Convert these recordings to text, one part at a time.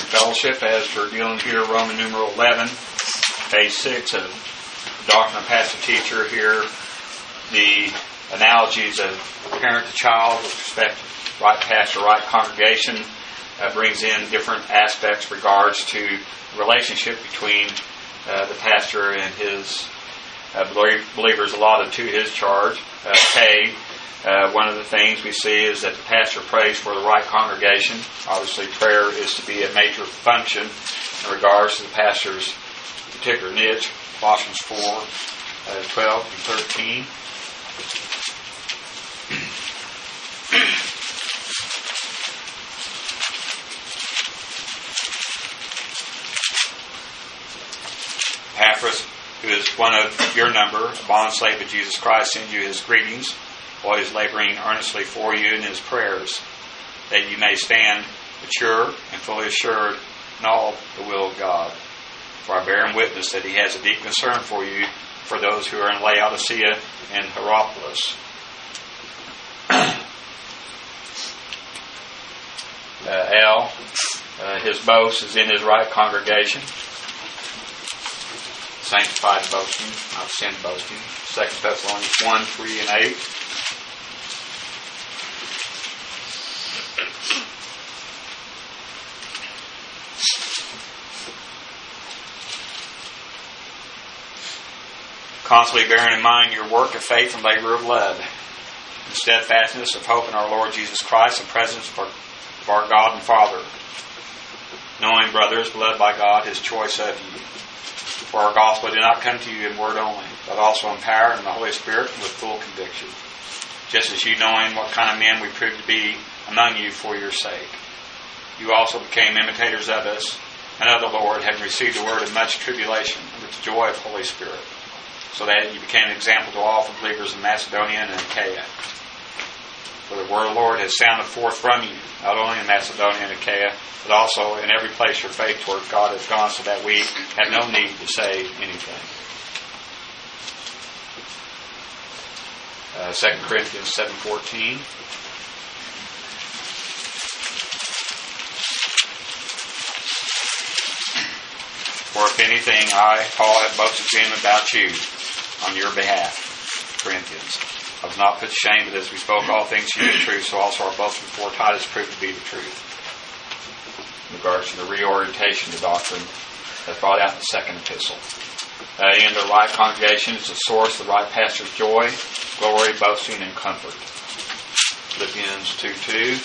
fellowship as we're dealing here, Roman numeral 11, page 6 of Doctrine of Pastor Teacher here. The analogies of parent to child with respect to right pastor, right congregation brings in different aspects regards to the relationship between the pastor and his believers allotted to his charge. One of the things we see is that the pastor prays for the right congregation. Obviously, prayer is to be a major function in regards to the pastor's particular niche. Colossians 4, 12 and 13. Epaphras, who is one of your number, a bondslave of Jesus Christ, sends you his greetings, while he is laboring earnestly for you in his prayers, that you may stand mature and fully assured in all the will of God. For I bear him witness that he has a deep concern for you, for those who are in Laodicea and Hierapolis. His boast is in his right congregation. Sanctified boasting, not sin boasting. 2 Thessalonians 1, 3 and 8. Constantly bearing in mind your work of faith and labor of love, and steadfastness of hope in our Lord Jesus Christ, and presence of our God and Father. Knowing, brothers, beloved by God, his choice of you. For our gospel did not come to you in word only, but also in power and the Holy Spirit and with full conviction. Just as you knowing what kind of men we proved to be among you for your sake. You also became imitators of us and of the Lord, having received the word of much tribulation with the joy of the Holy Spirit, so that you became an example to all the believers in Macedonia and Achaia. For the word of the Lord has sounded forth from you, not only in Macedonia and Achaia, but also in every place your faith toward God has gone, so that we have no need to say anything. 2 Corinthians 7:14. For if anything, I, Paul, have boasted to him about you on your behalf, Corinthians. I was not put to shame, but as we spoke all things to you the truth, so also our boasting before Titus proved to be the truth. In regards to the reorientation of the doctrine that's brought out in the second epistle. In the right congregation is the source of the right pastor's joy, glory, boasting, and comfort. Philippians 2:2.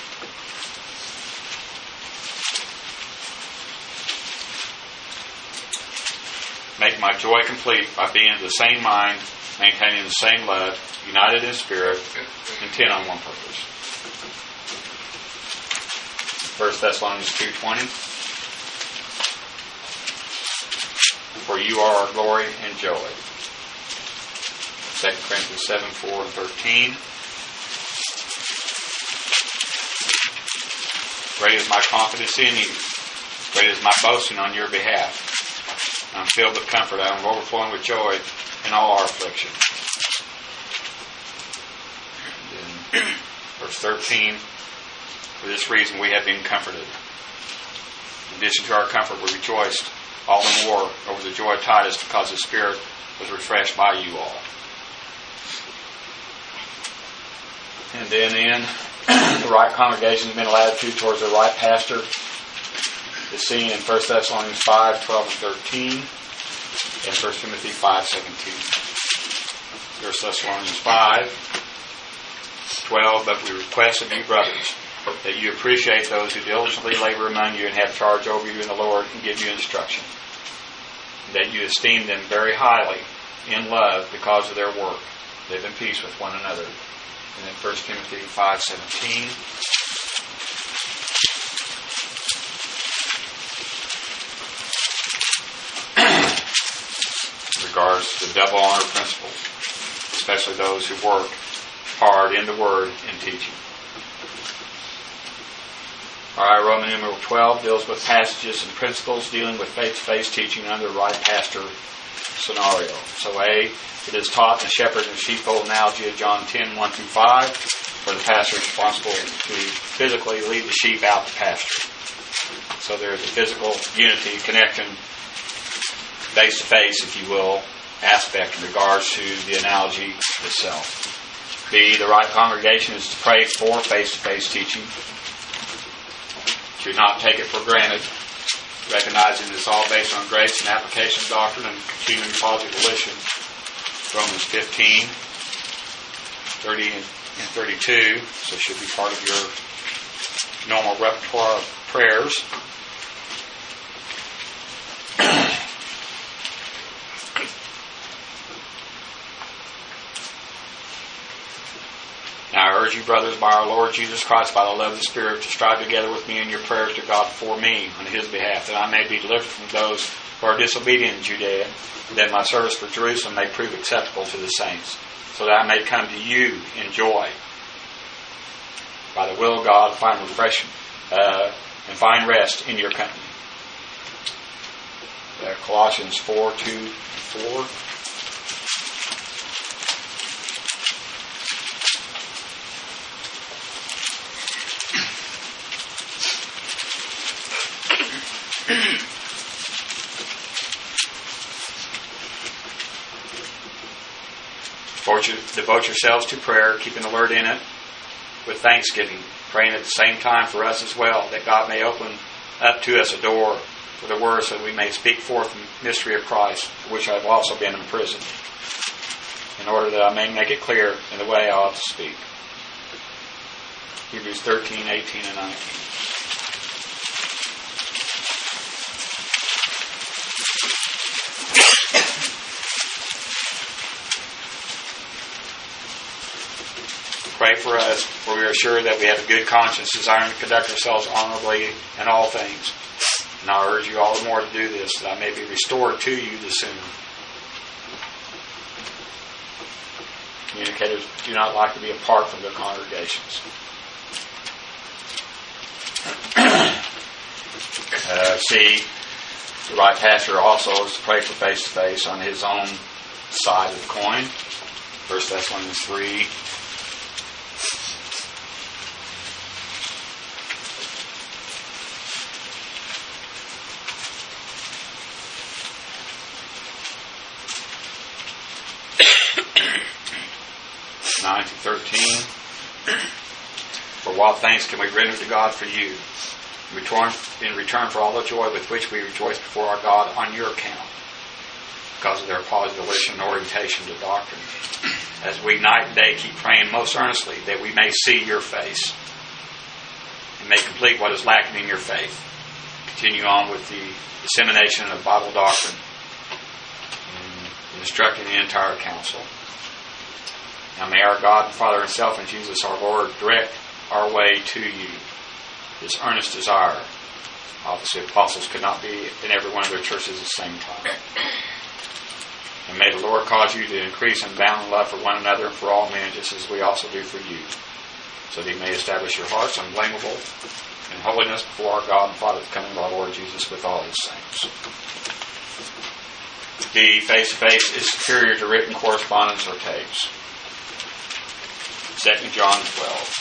Make my joy complete by being of the same mind, maintaining the same love, united in spirit, intent on one purpose. 1 Thessalonians 2:20. For you are our glory and joy. 2 Corinthians 7:4 and 13. Great is my confidence in you. Great is my boasting on your behalf. I'm filled with comfort. I am overflowing with joy in all our affliction. And then, verse 13. For this reason we have been comforted. In addition to our comfort, we rejoiced all the more over the joy of Titus, because his spirit was refreshed by you all. And then in the right congregation has been latitude towards the right pastor is seen in 1 Thessalonians 5:12 and 13, and 1 Timothy 5:17. 1 Thessalonians 5:12, but we request of you, brothers, that you appreciate those who diligently labor among you and have charge over you in the Lord and give you instruction, and that you esteem them very highly in love because of their work. Live in peace with one another. And then 1 Timothy 5:17. Regards to the double honor principle, especially those who work hard in the Word and teaching. Alright, Roman numeral 12 deals with passages and principles dealing with face-to-face teaching under the right pastor scenario. So A, it is taught in the shepherd and sheepfold analogy of John 10:1-5, where the pastor is responsible to physically lead the sheep out to pasture. So there's a physical unity, connection, face-to-face, if you will, aspect in regards to the analogy itself. B, the right congregation is to pray for face-to-face teaching. Do not take it for granted, recognizing it's all based on grace and application of doctrine and continuing positive volition. Romans 15, 30 and 32, so it should be part of your normal repertoire of prayers. Now I urge you, brothers, by our Lord Jesus Christ, by the love of the Spirit, to strive together with me in your prayers to God for me, on His behalf, that I may be delivered from those who are disobedient in Judea, and that my service for Jerusalem may prove acceptable to the saints, so that I may come to you in joy. By the will of God, find refreshing and find rest in your company. Colossians 4, 2 and 4. Devote yourselves to prayer, keeping alert in it with thanksgiving, praying at the same time for us as well, that God may open up to us a door for the word, so that we may speak forth the mystery of Christ, for which I have also been imprisoned, in order that I may make it clear in the way I ought to speak. Hebrews 13, 18, and 19. Pray for us, for we are sure that we have a good conscience, desiring to conduct ourselves honorably in all things. And I urge you all the more to do this, that I may be restored to you the sooner. Communicators do not like to be apart from their congregations. C, the right pastor also is to pray for face-to-face on his own side of the coin. 1 Thessalonians 3. To 13. For what thanks can we render to God for you, in return for all the joy with which we rejoice before our God on your account, because of their positive volition and orientation to doctrine, as we night and day keep praying most earnestly that we may see your face and may complete what is lacking in your faith. Continue on with the dissemination of Bible doctrine and instructing the entire council. Now may our God and Father Himself and Jesus our Lord direct our way to you. His earnest desire. Obviously, apostles could not be in every one of their churches at the same time. And may the Lord cause you to increase in bound love for one another and for all men, just as we also do for you, so that He may establish your hearts unblameable in holiness before our God and Father, the coming of our Lord Jesus with all His saints. D, face-to-face is superior to written correspondence or tapes. 2 John 12.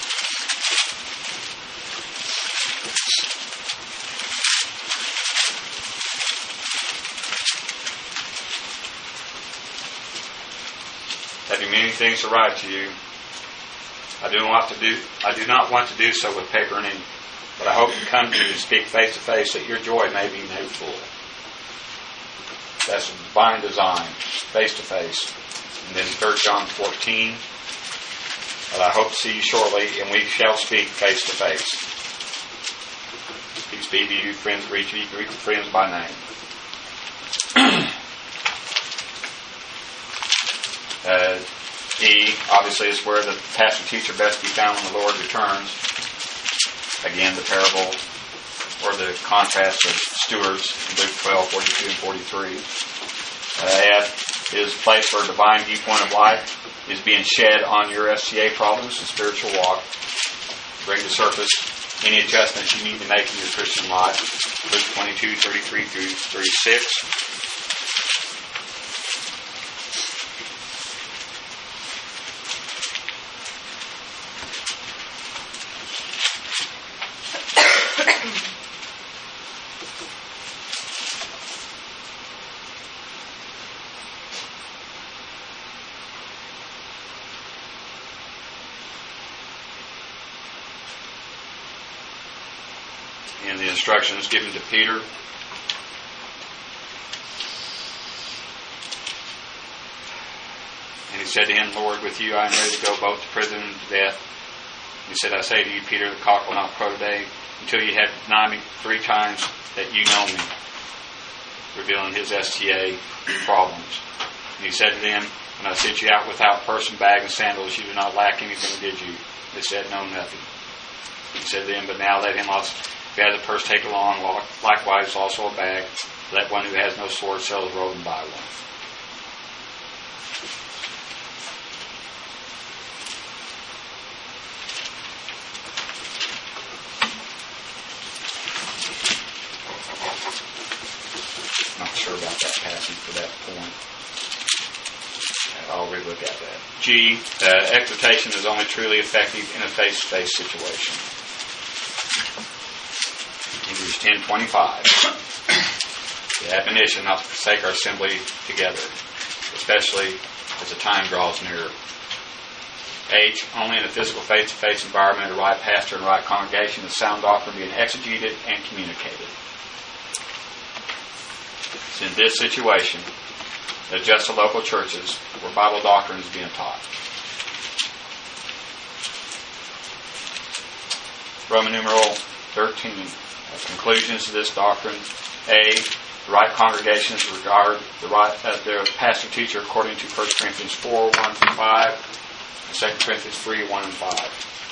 Having many things to write to you, I do not want to do so with paper and ink, but I hope to come to you and speak face to face, that your joy may be made full. That's a divine design, face to face. And then 3 John 14. But I hope to see you shortly, and we shall speak face to face. Peace be to you, friends, reach you, greet friends by name. E, obviously, is where the pastor-teacher best be found when the Lord returns. Again, the parable or the contrast of stewards in Luke 12, 42 and 43. F is a place where a divine viewpoint of life is being shed on your FCA problems and spiritual walk. Bring to surface any adjustments you need to make in your Christian life. Luke 22, 33 through 36. in the instructions given to Peter. And he said to him, Lord, with you I am ready to go both to prison and to death. He said, I say to you, Peter, the cock will not crow today until you have denied me 3 times that you know me. Revealing his STA problems. And he said to them, when I sent you out without purse and bag and sandals, you did not lack anything, did you? They said, no, nothing. He said to them, but now let him also, if he has a purse, take along, likewise also a bag. Let one who has no sword sell his robe and buy one. Not sure about that passage for that point. I'll relook at that. G, exhortation is only truly effective in a face-to-face situation. Hebrews 10:25. The admonition not to forsake our assembly together, especially as the time draws nearer. H, only in a physical face-to-face environment, a right pastor and right congregation, is sound doctrine being exegeted and communicated. It's in this situation that just the local churches where Bible doctrine is being taught. Roman numeral 13. Conclusions to this doctrine. A, the right congregations regard their pastor teacher according to 1 Corinthians 4, 1 through 5, and 2 Corinthians 3, 1 and 5.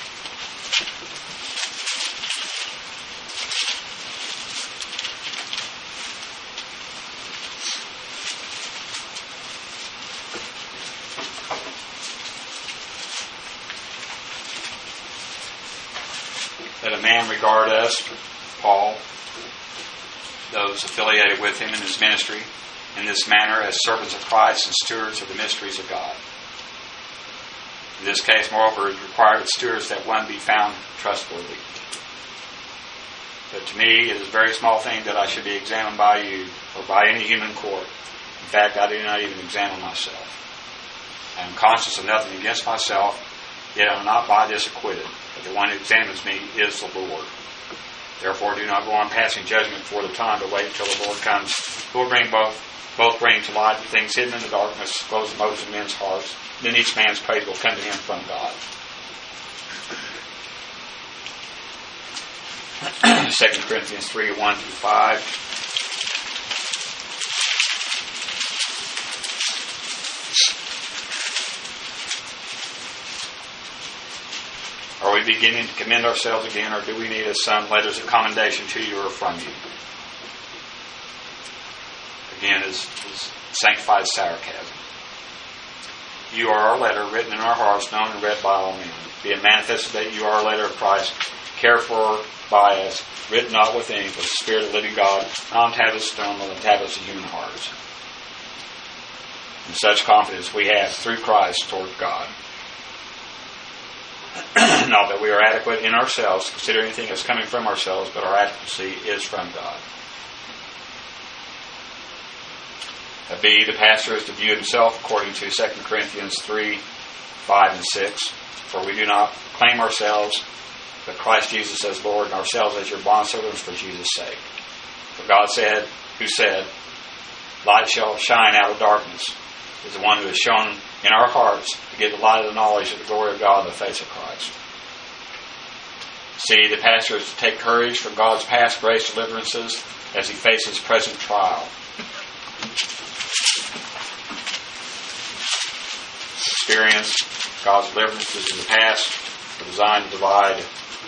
That a man regard us, Paul, those affiliated with him in his ministry, in this manner as servants of Christ and stewards of the mysteries of God. In this case, moreover, it is required of stewards that one be found trustworthy. But to me, it is a very small thing that I should be examined by you or by any human court. In fact, I do not even examine myself. I am conscious of nothing against myself, yet I am not by this acquitted. But the one who examines me is the Lord. Therefore, do not go on passing judgment for the time, but wait until the Lord comes, who will bring both bring to light the things hidden in the darkness, expose the motives of men's hearts. Then each man's praise will come to him from God. 2 Corinthians 3, 1 through 5. Are we beginning to commend ourselves again, or do we need some letters of commendation to you or from you? Again, is sanctified sarcasm. You are our letter, written in our hearts, known and read by all men. Be it manifested that you are a letter of Christ, cared for by us, written not with ink, but the Spirit of the living God, not on tablets of stone, but on tablets of human hearts. And such confidence we have through Christ toward God. Not that we are adequate in ourselves to consider anything as coming from ourselves, but our adequacy is from God. B, the pastor is to view himself according to 2 Corinthians 3, 5 and 6. For we do not claim ourselves, but Christ Jesus as Lord, and ourselves as your bondservants for Jesus' sake. For God said, who said, light shall shine out of darkness, is the one who has shown in our hearts to give the light of the knowledge of the glory of God in the face of Christ. C, the pastor is to take courage from God's past grace deliverances as he faces present trial. Experience God's deliverances in the past are designed to provide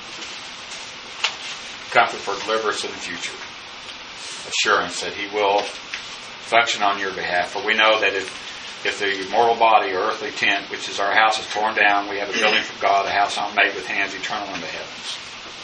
comfort for deliverance in the future. Assurance that He will function on your behalf. For we know that if the mortal body or earthly tent, which is our house, is torn down, we have a building from God, a house not made with hands, eternal in the heavens.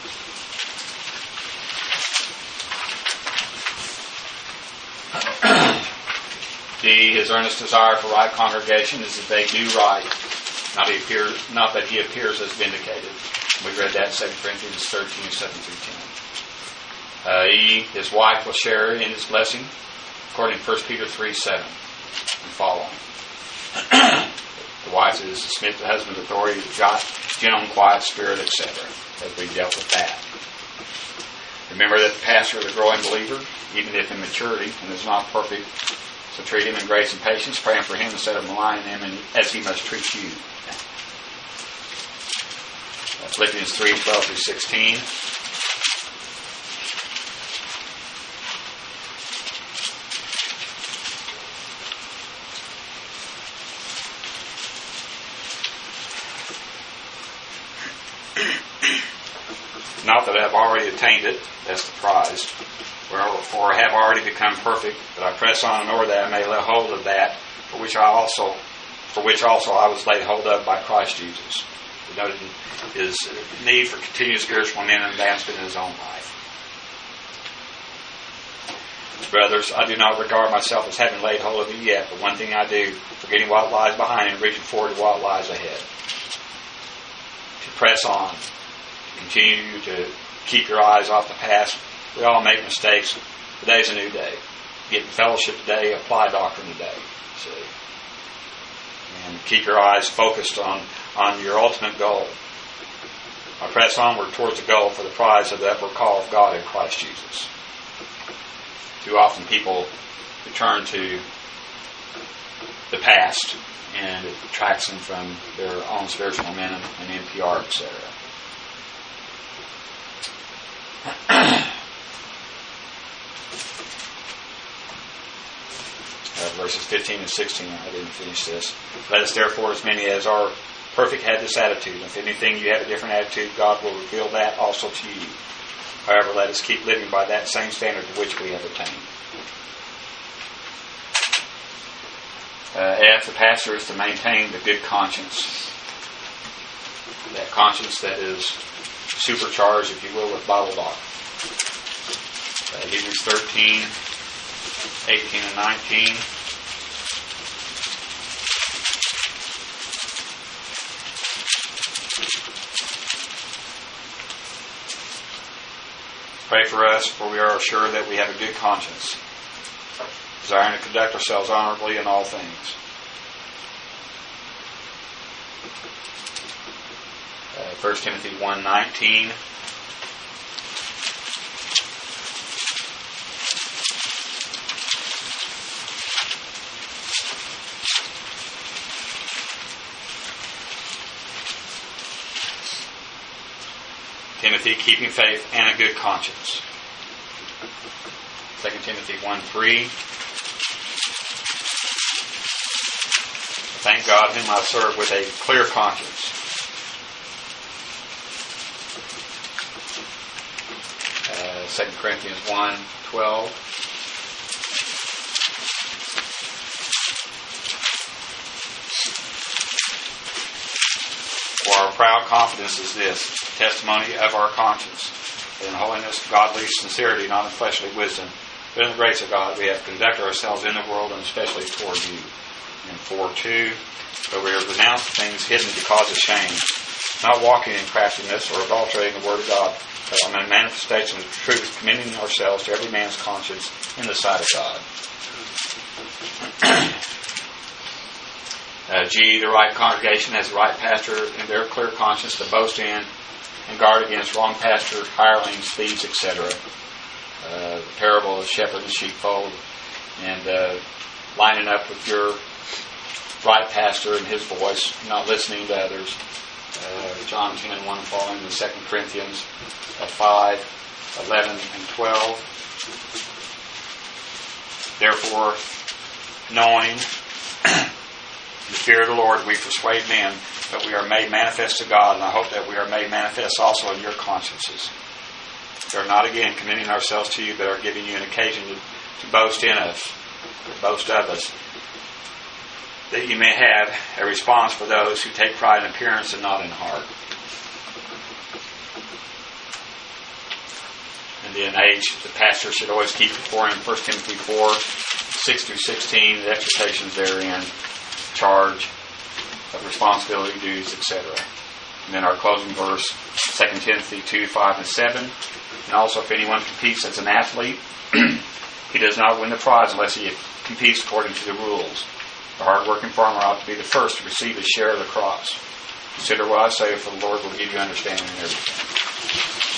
D, his earnest desire for right congregation is that they do right, not that he appears as vindicated. We read that in 2 Corinthians 13, 7 through 10. E, his wife will share in his blessing, according to 1 Peter 3, 7 and following. The wife is to submit to the husband's authority, gentle and quiet spirit, etc., as we dealt with that. Remember that the pastor is a growing believer, even if in maturity, and is not perfect. So treat him in grace and patience, praying for him instead of maligning him as he must treat you. Philippians 3:12-16. Not that I have already attained it, that's the prize, or have already become perfect, but I press on in order that I may lay hold of that for which also I was laid hold of by Christ Jesus. He noted his need for continuous spiritual momentum and advancement in his own life. Brothers, I do not regard myself as having laid hold of it yet, but one thing I do, forgetting what lies behind and reaching forward to what lies ahead. To press on. Continue to keep your eyes off the past. We all make mistakes. Today's a new day. Get in fellowship today, apply doctrine today. See? And keep your eyes focused on your ultimate goal. I press onward towards the goal for the prize of the upward call of God in Christ Jesus. Too often people return to the past, and it detracts them from their own spiritual momentum and NPR, etc. Verses 15 and 16, I didn't finish this. Let us therefore, as many as are perfect, have this attitude. If anything you have a different attitude, God will reveal that also to you. However, let us keep living by that same standard to which we have attained. F, the pastor is to maintain the good conscience. That conscience that is supercharged, if you will, with Bible doctrine. Hebrews 13, 18 and 19. Pray for us, for we are sure that we have a good conscience, desiring to conduct ourselves honorably in all things. 1 Timothy 1:19. Timothy, keeping faith and a good conscience. 2 Timothy 1:3. Thank God whom I serve with a clear conscience. 2 Corinthians 1:12. For our proud confidence is this, testimony of our conscience, that in holiness, godly sincerity, not in fleshly wisdom, but in the grace of God, we have conducted ourselves in the world, and especially toward you. And 4:2, but we have renounced things hidden because of shame, not walking in craftiness or adulterating the word of God, but on a manifestation of the truth, commending ourselves to every man's conscience in the sight of God. G, the right congregation has the right pastor and their clear conscience to boast in and guard against wrong pastor, hirelings, thieves, etc. The parable of shepherd and sheepfold, and lining up with your right pastor and his voice, not listening to others. John 10:1 following, the 2 Corinthians 5:11 and 12. Therefore, knowing the fear of the Lord, we persuade men, but we are made manifest to God, and I hope that we are made manifest also in your consciences. We are not again commending ourselves to you, but are giving you an occasion to boast in us, to boast of us, that you may have a response for those who take pride in appearance and not in heart. And then H, the pastor should always keep before him 1 Timothy 4:6-16, the exhortations therein, charge of responsibility, duties, etc. And then our closing verse, 2 Timothy 2:5 and 7. And also, if anyone competes as an athlete, he does not win the prize unless he competes according to the rules. The hard-working farmer ought to be the first to receive his share of the crops. Consider what I say, for the Lord will give you understanding in everything.